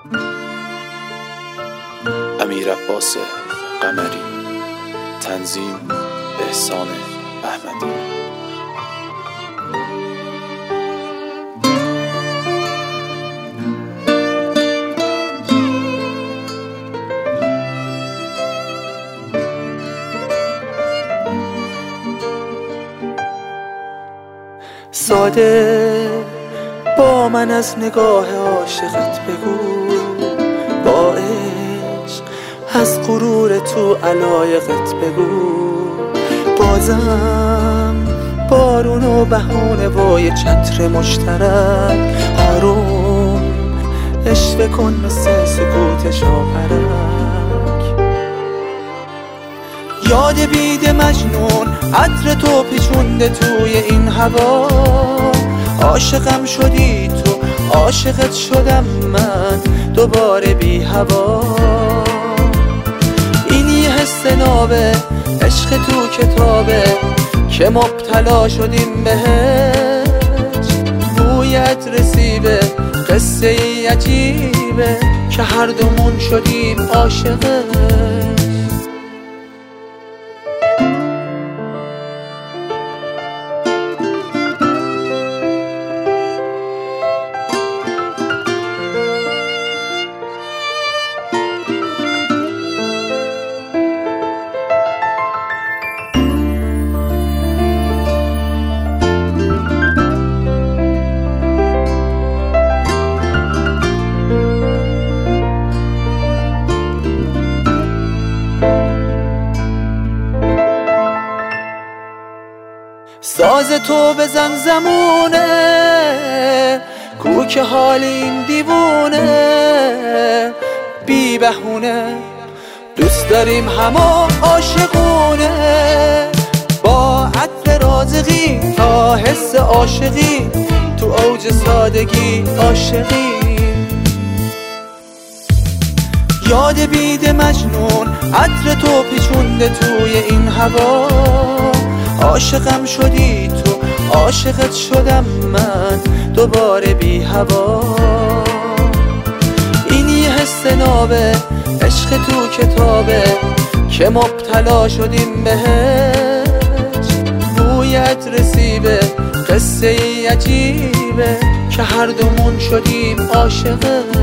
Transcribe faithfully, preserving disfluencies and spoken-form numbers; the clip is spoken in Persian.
امیرعباس قمری، تنظیم احسان احمدی. ساده با من از نگاه عاشقت بگو، با عشق از غرور تو علایقت بگو. بازم بارون و بهونه و یه چتر مشترک، آروم اشوه کن مثل سکوت شاپرک. یاد بید مجنون عطر تو پیچونده توی این هوا. عاشقم شدی تو، عاشقت شدم من دوباره بی هوا. این یه حس نابه، عشق تو کتابه که مبتلا شدیم بهش. بویت رسیبه، قصه ای عجیبه که هر دومون شدیم عاشقه. ساز تو بزن زمونه، کو که حال این دیوونه. بی بهونه دوست داریم همه عاشقونه، با عطر رازقی تا حس عاشقی، تو اوج سادگی عاشقی. یاد بید مجنون عطر تو پیچونده توی این هوا. عاشقم شدی تو، عاشقت شدم من دوباره بی هوا. این یه حس نابه، عشق تو کتابه که مبتلا شدیم بهش. بویت رسیبه، قصه ای عجیبه که هر دومون شدیم عاشقه.